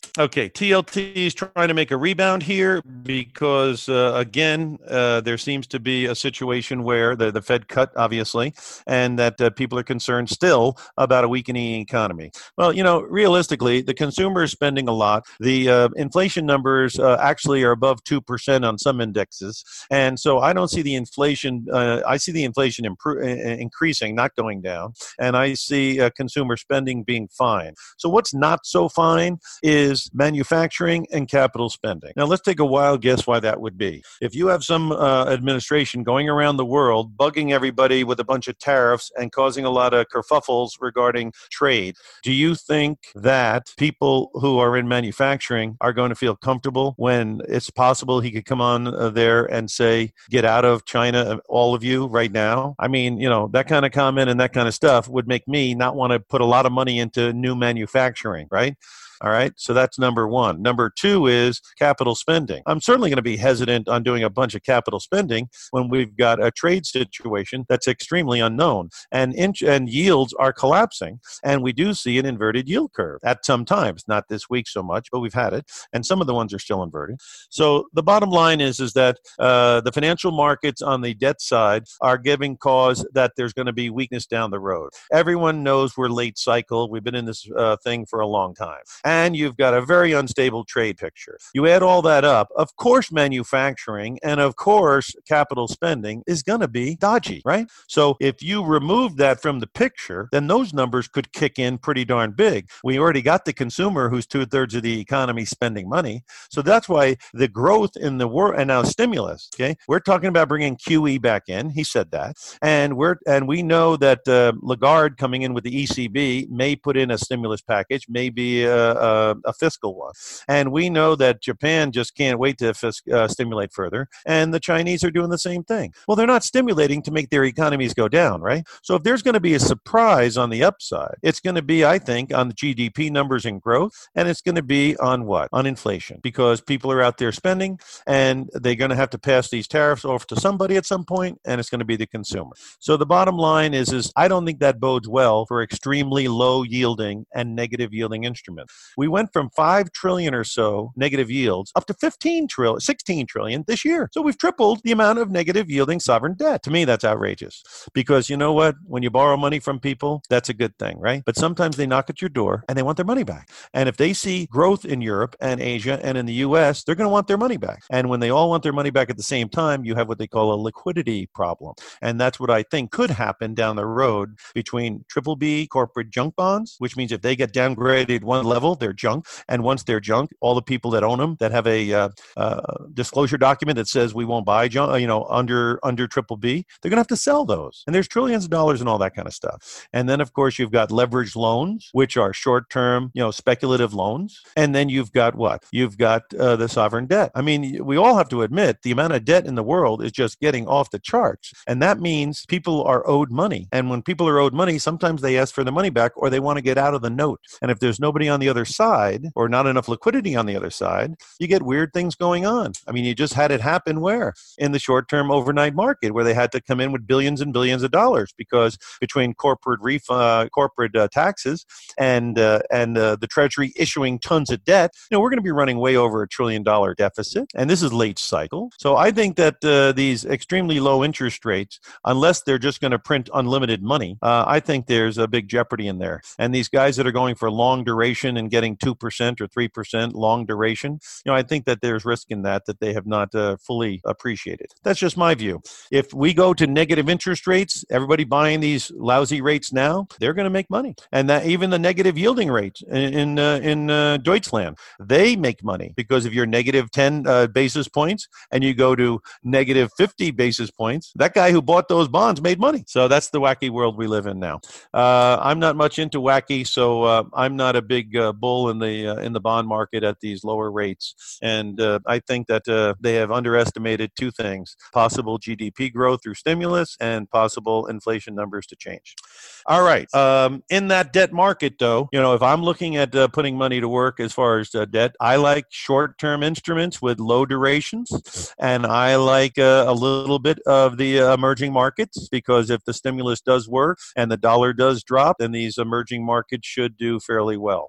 Okay, T L T is trying to make a rebound here because, uh, again, uh, there seems to be a situation where the, the Fed cut, obviously, and that uh, people are concerned still about a weakening economy. Well, you know, realistically, the consumer is spending a lot. The uh, inflation numbers uh, actually are above two percent on some indexes. And so I don't see the inflation, uh, I see the inflation impro- increasing, not going down. And I see uh, consumer spending being fine. So what's not so fine is manufacturing and capital spending. Now, let's take a wild guess why that would be. If you have some uh, administration going around the world, bugging everybody with a bunch of tariffs and causing a lot of kerfuffles regarding trade, do you think that people who are in manufacturing are going to feel comfortable when it's possible he could come on uh, there and say, get out of China, all of you, right now? I mean, you know, that kind of comment and that kind of stuff would make me not want to put a lot of money into new manufacturing, right? All right. So that's number one. Number two is capital spending. I'm certainly going to be hesitant on doing a bunch of capital spending when we've got a trade situation that's extremely unknown and in, and yields are collapsing. And we do see an inverted yield curve at some times, not this week so much, but we've had it. And some of the ones are still inverted. So the bottom line is, is that uh, the financial markets on the debt side are giving cause that there's going to be weakness down the road. Everyone knows we're late cycle. We've been in this uh, thing for a long time. And you've got a very unstable trade picture. You add all that up, of course, manufacturing and of course, capital spending is going to be dodgy, right? So if you remove that from the picture, then those numbers could kick in pretty darn big. We already got the consumer who's two thirds of the economy spending money. So that's why the growth in the world, and now stimulus, okay? We're talking about bringing Q E back in. He said that. And we're, and we know that uh, Lagarde coming in with the E C B may put in a stimulus package, maybe uh, Uh, a fiscal one. And we know that Japan just can't wait to fisc- uh, stimulate further. And the Chinese are doing the same thing. Well, they're not stimulating to make their economies go down, right? So if there's going to be a surprise on the upside, it's going to be, I think, on the G D P numbers and growth. And it's going to be on what? On inflation. Because people are out there spending and they're going to have to pass these tariffs off to somebody at some point, and it's going to be the consumer. So the bottom line is, is I don't think that bodes well for extremely low yielding and negative yielding instruments. We went from five trillion or so negative yields up to fifteen trillion, sixteen trillion this year. So we've tripled the amount of negative yielding sovereign debt. To me, that's outrageous because you know what? When you borrow money from people, that's a good thing, right? But sometimes they knock at your door and they want their money back. And if they see growth in Europe and Asia and in the U S, they're going to want their money back. And when they all want their money back at the same time, you have what they call a liquidity problem. And that's what I think could happen down the road between triple B corporate junk bonds, which means if they get downgraded one level, they're junk. And once they're junk, all the people that own them that have a uh, uh, disclosure document that says we won't buy junk, you know, under under triple B, they're going to have to sell those. And there's trillions of dollars and all that kind of stuff. And then, of course, you've got leveraged loans, which are short-term, you know, speculative loans. And then you've got what? You've got uh, the sovereign debt. I mean, we all have to admit the amount of debt in the world is just getting off the charts. And that means people are owed money. And when people are owed money, sometimes they ask for the money back or they want to get out of the note. And if there's nobody on the other side or not enough liquidity on the other side, you get weird things going on. I mean, you just had it happen where? In the short-term overnight market where they had to come in with billions and billions of dollars because between corporate ref- uh, corporate uh, taxes and uh, and uh, the Treasury issuing tons of debt, you know, we're going to be running way over a trillion dollar deficit. And this is late cycle. So I think that uh, these extremely low interest rates, unless they're just going to print unlimited money, uh, I think there's a big jeopardy in there. And these guys that are going for long duration and getting two percent or three percent long duration, you know, I think that there's risk in that that they have not uh, fully appreciated. That's just my view. If we go to negative interest rates, everybody buying these lousy rates now, they're going to make money. And that even the negative yielding rates in in, uh, in uh, Deutschland, they make money because if you're negative ten uh, basis points and you go to negative fifty basis points, that guy who bought those bonds made money. So that's the wacky world we live in now. Uh, I'm not much into wacky, so uh, I'm not a big uh, bull in the uh, in the bond market at these lower rates. And uh, I think that uh, they have underestimated two things: possible G D P growth through stimulus and possible inflation numbers to change. All right. Um, in that debt market, though, you know, if I'm looking at uh, putting money to work as far as uh, debt, I like short-term instruments with low durations, and I like uh, a little bit of the uh, emerging markets because if the stimulus does work and the dollar does drop, then these emerging markets should do fairly well. So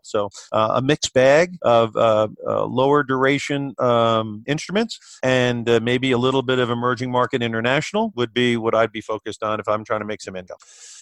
uh, a mixed bag of uh, uh, lower duration um, instruments and uh, maybe a little bit of emerging market international would be what I'd be focused on if I'm trying to make some income.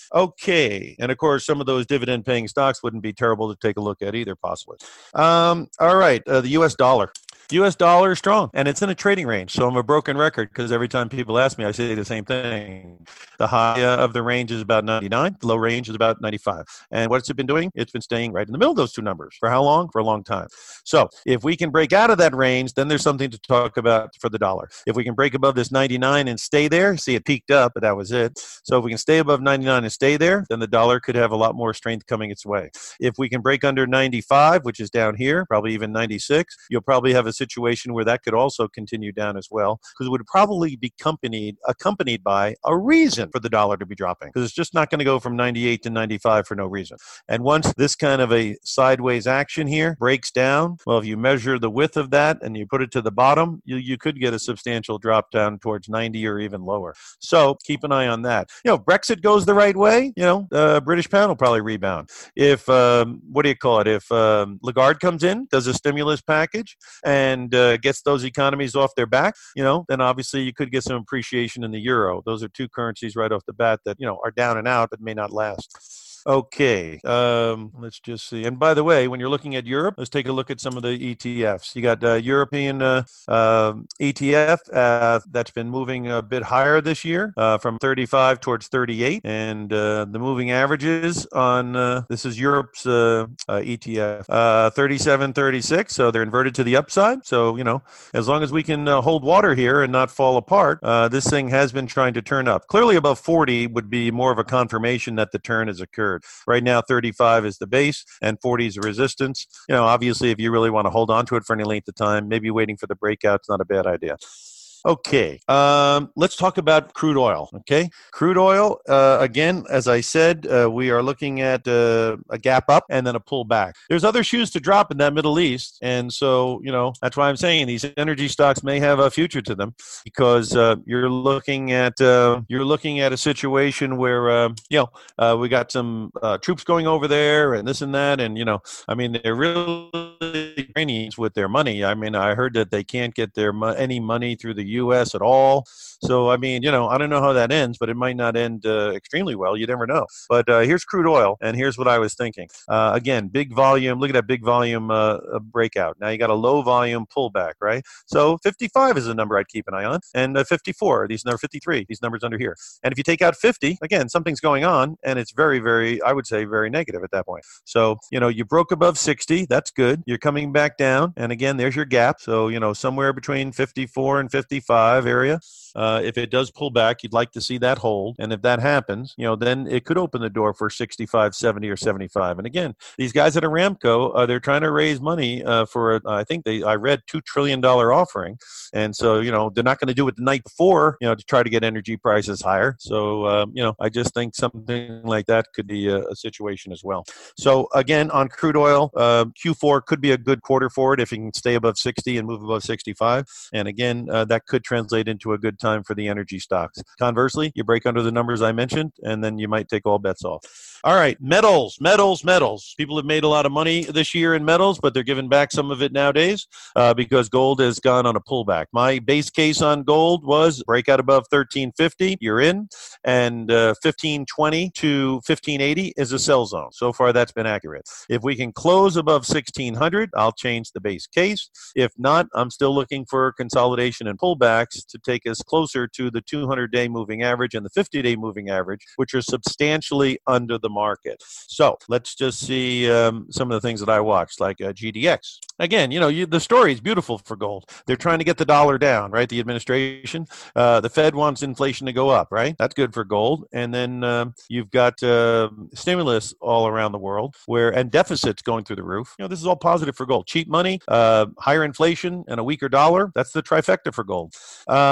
Okay. And of course, some of those dividend paying stocks wouldn't be terrible to take a look at either, possibly. Um, all right. Uh, the U S dollar. The U S dollar is strong, and it's in a trading range. So I'm a broken record because every time people ask me, I say the same thing. The high uh, of the range is about ninety-nine. The low range is about ninety-five. And what's it been doing? It's been staying right in the middle of those two numbers. For how long? For a long time. So if we can break out of that range, then there's something to talk about for the dollar. If we can break above this ninety-nine and stay there, see it peaked up, but that was it. So if we can stay above ninety-nine and stay there, then the dollar could have a lot more strength coming its way. If we can break under ninety-five, which is down here, probably even ninety-six, you'll probably have a situation where that could also continue down as well, because it would probably be accompanied, accompanied by a reason for the dollar to be dropping, because it's just not going to go from ninety-eight to ninety-five for no reason. And once this kind of a sideways action here breaks down, well, if you measure the width of that and you put it to the bottom, you, you could get a substantial drop down towards ninety or even lower. So keep an eye on that. You know, if Brexit goes the right way, you know, uh, British pound will probably rebound. If, um, what do you call it? If um, Lagarde comes in, does a stimulus package, and uh, gets those economies off their back, you know, then obviously you could get some appreciation in the euro. Those are two currencies right off the bat that, you know, are down and out, but may not last. Okay, um, let's just see. And by the way, when you're looking at Europe, let's take a look at some of the E T Fs. You got uh, European uh, uh, E T F uh, that's been moving a bit higher this year, uh, from thirty-five towards thirty-eight, and uh, the moving averages on uh, this is Europe's uh, uh, E T F, uh, thirty-seven, thirty-six. So they're inverted to the upside. So you know, as long as we can uh, hold water here and not fall apart, uh, this thing has been trying to turn up. Clearly, above forty would be more of a confirmation that the turn has occurred. Right now, thirty-five is the base and forty is the resistance. You know, obviously, if you really want to hold on to it for any length of time, maybe waiting for the breakout is not a bad idea. Okay, um, let's talk about crude oil, okay? Crude oil, uh, again, as I said, uh, we are looking at uh, a gap up and then a pullback. There's other shoes to drop in that Middle East, and so, you know, that's why I'm saying these energy stocks may have a future to them, because uh, you're looking at uh, you're looking at a situation where, uh, you know, uh, we got some uh, troops going over there and this and that, and, you know, I mean, they're really Iranians with their money. I mean, I heard that they can't get their mo- any money through the U S at all. So, I mean, you know, I don't know how that ends, but it might not end uh, extremely well. You never know. But uh, here's crude oil, and here's what I was thinking. Uh, again, big volume. Look at that big volume uh, breakout. Now you got a low volume pullback, right? So fifty-five is a number I'd keep an eye on, and uh, fifty-four, these number fifty-three, these numbers under here. And if you take out fifty, again, something's going on, and it's very, very, I would say, very negative at that point. So, you know, you broke above sixty. That's good. You're coming back down, and again, there's your gap. So, you know, somewhere between fifty-four and fifty-five area. Uh, if it does pull back, you'd like to see that hold. And if that happens, you know, then it could open the door for sixty-five, seventy, or seventy-five. And again, these guys at Aramco, uh, they're trying to raise money uh, for, uh, I think they, I read two trillion dollars offering. And so, you know, they're not going to do it the night before, you know, to try to get energy prices higher. So, um, you know, I just think something like that could be a, a situation as well. So again, on crude oil, uh, Q four could be a good quarter for it if you can stay above sixty and move above sixty-five. And again, uh, that could translate into a good time for the energy stocks. Conversely, you break under the numbers I mentioned, and then you might take all bets off. All right, metals, metals, metals. People have made a lot of money this year in metals, but they're giving back some of it nowadays uh, because gold has gone on a pullback. My base case on gold was breakout above thirteen fifty, you're in, and uh, fifteen twenty to fifteen eighty is a sell zone. So far, that's been accurate. If we can close above sixteen hundred, I'll change the base case. If not, I'm still looking for consolidation and pullbacks to take us closer to the two hundred day moving average and the fifty day moving average, which are substantially under the market. So let's just see um, some of the things that I watched, like uh, G D X. Again, you know, you, the story is beautiful for gold. They're trying to get the dollar down, right? The administration, uh, the Fed wants inflation to go up, right? That's good for gold. And then um, you've got uh, stimulus all around the world, where and deficits going through the roof. You know, this is all positive for gold. Cheap money, uh, higher inflation, and a weaker dollar. That's the trifecta for gold. Um,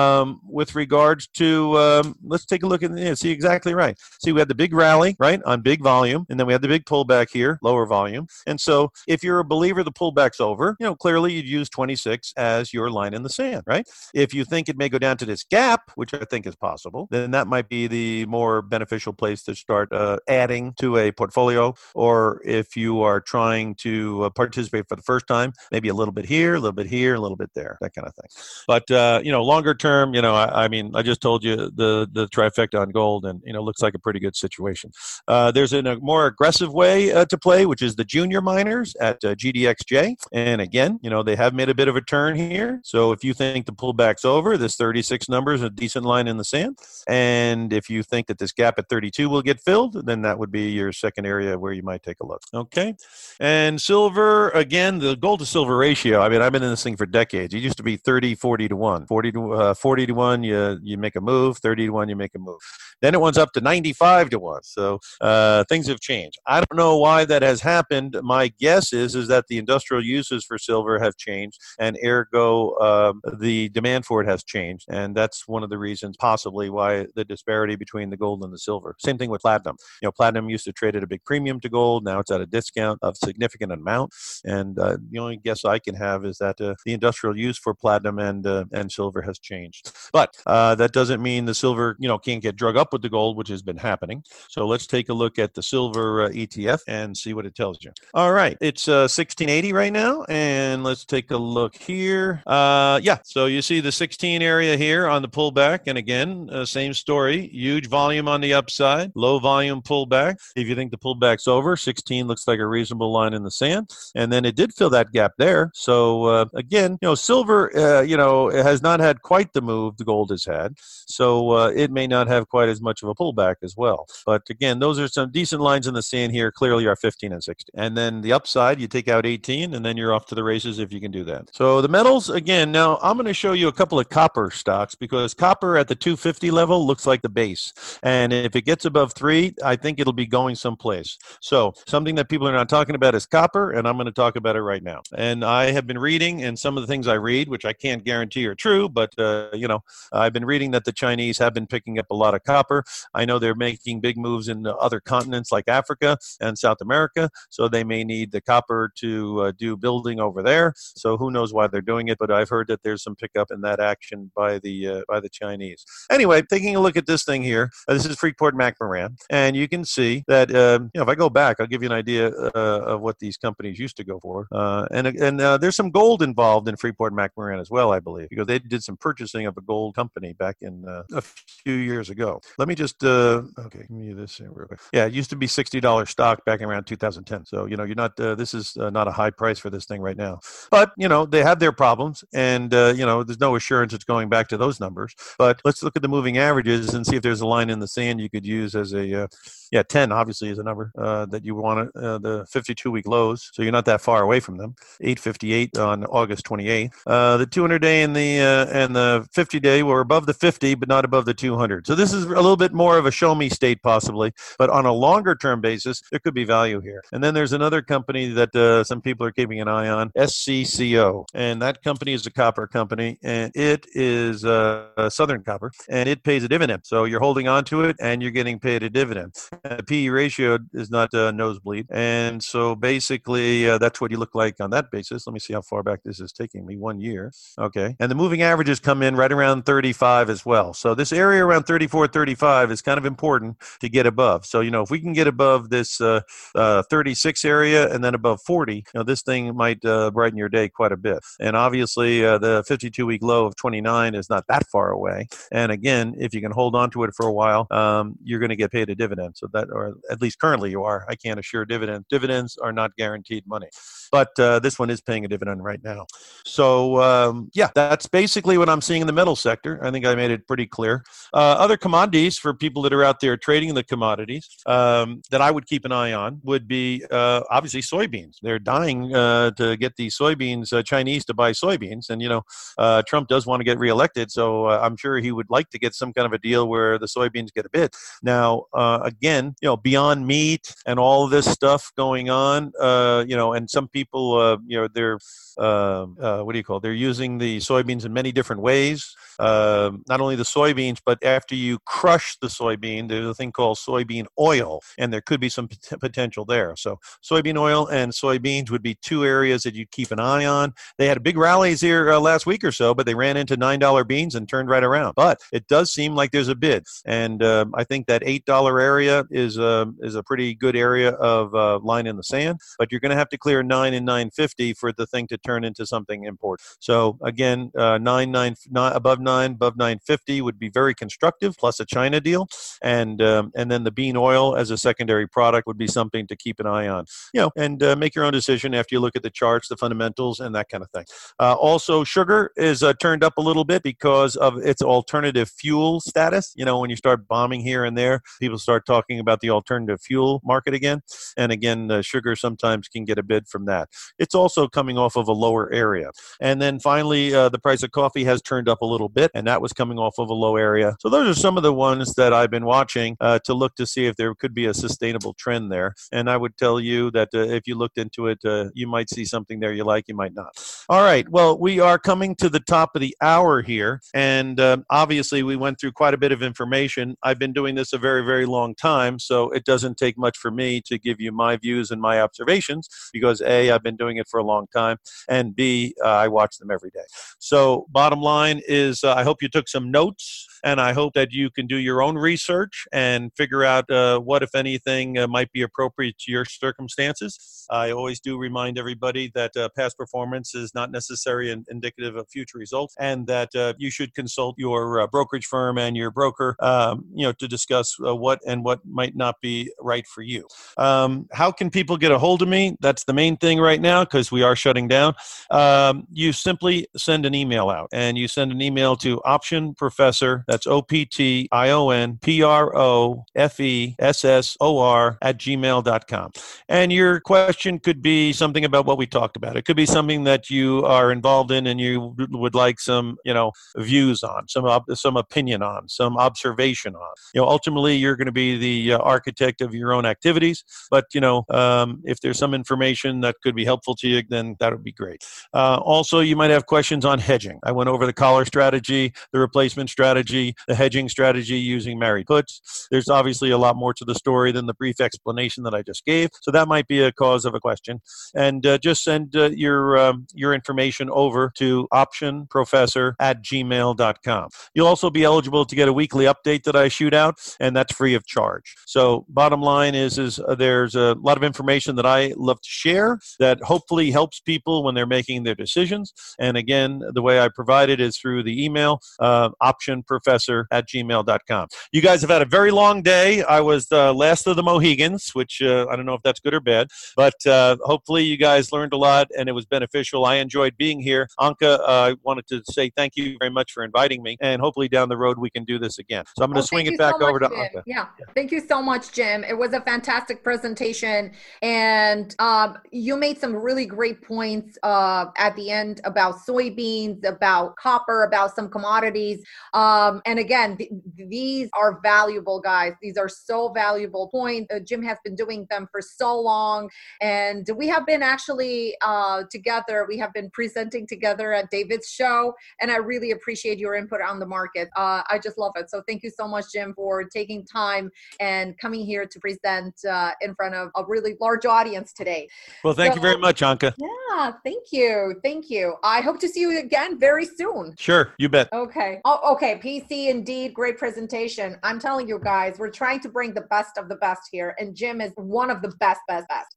with regards to, um, let's take a look at, yeah, see exactly right. See, we had the big rally, right, on big volume, and then we had the big pullback here, lower volume. And so if you're a believer the pullback's over, you know, clearly you'd use twenty-six as your line in the sand, right? If you think it may go down to this gap, which I think is possible, then that might be the more beneficial place to start uh, adding to a portfolio. Or if you are trying to uh, participate for the first time, maybe a little bit here, a little bit here, a little bit there, that kind of thing. But, uh, you know, longer term, you know, I, I mean, I just told you the, the trifecta on gold, and, you know, looks like a pretty good situation. Uh, there's a more aggressive way uh, to play, which is the junior miners at uh, G D X J. And again, you know, they have made a bit of a turn here. So if you think the pullback's over, this thirty-six number is a decent line in the sand. And if you think that this gap at thirty-two will get filled, then that would be your second area where you might take a look. Okay. And silver, again, the gold to silver ratio. I mean, I've been in this thing for decades. It used to be thirty, forty to one. forty to, uh, forty to one, you, you make a move. thirty to one, you make a move. Then it went up to ninety-five to one. So uh, things have changed. I don't know why that has happened. My guess is, is that the industrial uses for silver have changed, and ergo um, the demand for it has changed. And that's one of the reasons possibly why the disparity between the gold and the silver. Same thing with platinum. You know, platinum used to trade at a big premium to gold. Now it's at a discount of significant amount. And uh, the only guess I can have is that uh, the industrial use for platinum and uh, and silver has changed. But uh, that doesn't mean the silver, you know, can't get drug up with the gold, which has been happening. So let's take a look at the silver uh, E T F and see what it tells you. All right, it's uh, sixteen eighty right now, and let's take a look here. Uh, yeah, so you see the sixteen area here on the pullback, and again, uh, same story. Huge volume on the upside, low volume pullback. If you think the pullback's over, sixteen looks like a reasonable line in the sand, and then it did fill that gap there. So uh, again, you know, silver, uh, you know, has not had quite the move the gold has had, so uh, it may not have quite as much of a pullback as well. But again, those are some decent lines in the sand here. Clearly are fifteen and sixteen. And then the upside, you take out eighteen, and then you're off to the races if you can do that. So the metals, again, now I'm going to show you a couple of copper stocks, because copper at the two fifty level looks like the base. And if it gets above three, I think it'll be going someplace. So something that people are not talking about is copper, and I'm going to talk about it right now. And I have been reading, and some of the things I read, which I can't guarantee are true, but, uh, you know, I've been reading that the Chinese have been picking up a lot of copper. I know they're making big moves in other continents like Africa and South America, so they may need the copper to uh, do building over there. So who knows why they're doing it, but I've heard that there's some pickup in that action by the uh, by the Chinese. Anyway, taking a look at this thing here, uh, this is Freeport-McMoRan, and you can see that, um, you know, if I go back, I'll give you an idea uh, of what these companies used to go for. Uh, and and uh, there's some gold involved in Freeport-McMoRan as well, I believe, because they did some purchasing of a gold company back in uh, a few years ago. Let me just, uh, okay, give me this real quick. Yeah, it used to be sixty dollars stock back in around two thousand ten. So, you know, you're not, uh, this is uh, not a high price for this thing right now. But, you know, they have their problems, and, uh, you know, there's no assurance it's going back to those numbers. But let's look at the moving averages and see if there's a line in the sand you could use as a, uh, yeah, ten obviously is a number uh, that you want, uh, the fifty-two week lows. So you're not that far away from them. eight fifty-eight on August twenty-eighth. Uh, the two hundred day and the uh, and the fifty day were above the fifty, but not above the two hundred. So this is a little bit more of a show me state possibly, but on a longer term basis, there could be value here. And then there's another company that uh, some people are keeping an eye on, S C C O. And that company is a copper company, and it is uh, Southern Copper, and it pays a dividend. So you're holding on to it, and you're getting paid a dividend. The P E ratio is not uh, nosebleed. And so basically, uh, that's what you look like on that basis. Let me see how far back this is taking me. One year. Okay. And the moving averages come in right around thirty-five as well. So this area around thirty-four, thirty-five is kind of important to get above. So, you know, if we can get above this uh, uh, thirty-six area and then above forty, you know, this thing might uh, brighten your day quite a bit. And obviously, uh, the fifty-two week low of twenty-nine is not that far away. And again, if you can hold on to it for a while, um, you're going to get paid a dividend. So that, or at least currently you are. I can't assure dividends. Dividends are not guaranteed money. But uh, this one is paying a dividend right now. So, um, yeah, that's basically what I'm seeing in the metal sector. I think I made it pretty clear. Uh, other commodities for people that are out there trading the commodities um, that I would keep an eye on would be uh, obviously soybeans. They're dying uh, to get the soybeans, uh, Chinese to buy soybeans. And, you know, uh, Trump does want to get reelected. So uh, I'm sure he would like to get some kind of a deal where the soybeans get a bit. Now, uh, again, you know, Beyond Meat and all of this stuff going on, uh, you know, and some people People, uh, you know, they're uh, uh, what do you call it? They're using the soybeans in many different ways. uh, not only the soybeans, but after you crush the soybean, there's a thing called soybean oil, and there could be some pot- potential there. So soybean oil and soybeans would be two areas that you'd keep an eye on. They had big rallies here uh, last week or so, but they ran into nine dollar beans and turned right around. But it does seem like there's a bid, and uh, I think that eight dollar area is uh, is a pretty good area of uh, line in the sand. But you're going to have to clear nine and nine fifty for the thing to turn into something important. So again, uh, nine nine nine above nine above nine fifty would be very constructive, plus a China deal, and um, and then the bean oil as a secondary product would be something to keep an eye on. You know, and uh, make your own decision after you look at the charts, the fundamentals, and that kind of thing. Uh, also, sugar is uh, turned up a little bit because of its alternative fuel status. You know, when you start bombing here and there, people start talking about the alternative fuel market again. And again, uh, sugar sometimes can get a bid from that. It's also coming off of a lower area. And then finally, uh, the price of coffee has turned up a little bit, and that was coming off of a low area. So those are some of the ones that I've been watching uh, to look to see if there could be a sustainable trend there. And I would tell you that uh, if you looked into it, uh, you might see something there you like, you might not. All right. Well, we are coming to the top of the hour here. And um, obviously, we went through quite a bit of information. I've been doing this a very, very long time, so it doesn't take much for me to give you my views and my observations because A, I've been doing it for a long time, and B, uh, I watch them every day. So bottom line is uh, I hope you took some notes, and I hope that you can do your own research and figure out uh, what, if anything, uh, might be appropriate to your circumstances. I always do remind everybody that uh, past performance is not necessarily in- indicative of future results, and that uh, you should consult your uh, brokerage firm and your broker, um, you know, to discuss uh, what and what might not be right for you. Um, how can people get a hold of me? That's the main thing right now because we are shutting down. Um, you simply send an email out, and you send an email to Option Professor. That's O P T I O N P R O F E S S O R at gmail dot com. And your question could be something about what we talked about. It could be something that you are involved in and you would like some, you know, views on, some some opinion on, some observation on. You know, ultimately, you're going to be the uh, architect of your own activities. But, you know, um, if there's some information that could be helpful to you, then that would be great. Uh, also, you might have questions on hedging. I went over the collar strategy, the replacement strategy, the hedging strategy using married puts. There's obviously a lot more to the story than the brief explanation that I just gave. So that might be a cause of a question. And uh, just send uh, your um, your information over to optionprofessor at gmail dot com. You'll also be eligible to get a weekly update that I shoot out, and that's free of charge. So bottom line is, is uh, there's a lot of information that I love to share that hopefully helps people when they're making their decisions. And again, the way I provide it is through the email, uh, optionprofessor at gmail dot com. You guys have had a very long day. I was the last of the Mohegans, which uh, I don't know if that's good or bad, but uh, hopefully you guys learned a lot and it was beneficial. I enjoyed being here. Anka, uh, I wanted to say thank you very much for inviting me, and hopefully down the road we can do this again. So I'm going to Oh, swing thank it you back so over much, to Jim. Anka. Yeah, thank you so much, Jim. It was a fantastic presentation, and um, you made some really great points uh, at the end about soybeans, about copper, about some commodities. Um, and again, th- these are valuable, guys. These are so valuable points. Uh, Jim has been doing them for so long, and we have been actually uh, together. We have been presenting together at David's show, and I really appreciate your input on the market. Uh, I just love it. So thank you so much, Jim, for taking time and coming here to present uh, in front of a really large audience today. Well, thank So, you very much, Anka. yeah, thank you. Thank you. I hope to see you again very soon. Sure, you bet. Okay. Oh, okay. P C, indeed, great presentation. I'm telling you guys, we're trying to bring the best of the best here, and Jim is one of the best, best, best.